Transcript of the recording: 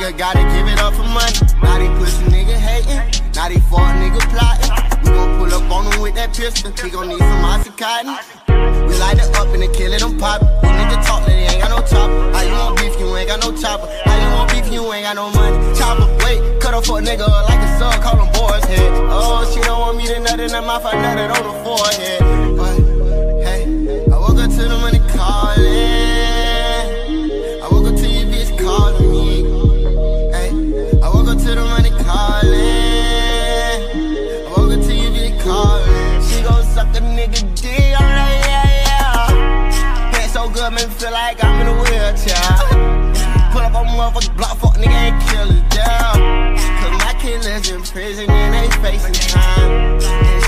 nigga gotta give it up for money. Now they pussy nigga hating, now they fuck nigga plotting. We gon' pull up on him with that pistol, he gon' need some Oxycontin. We light it up and then kill it, I'm pop. You nigga talk that he ain't got no chopper. How you want beef, you ain't got no chopper. How you want beef, you ain't got no money. Chopper, wait, cut off for a nigga like a son, call him boy's head. Oh, she don't want me to nut in her mouth, I nut it on the forehead. But, hey, I woke up to the money calling. I woke up to your bitch calling me. Hey, I woke up to the money calling. I woke up to your bitch calling. She gon' suck a nigga dick, I'm like, yeah. Head so good, make me feel like I'm in a wheelchair. Pull up on motherfucking block, fuck nigga ain't kill it down. Cause my killers in prison and they facing time.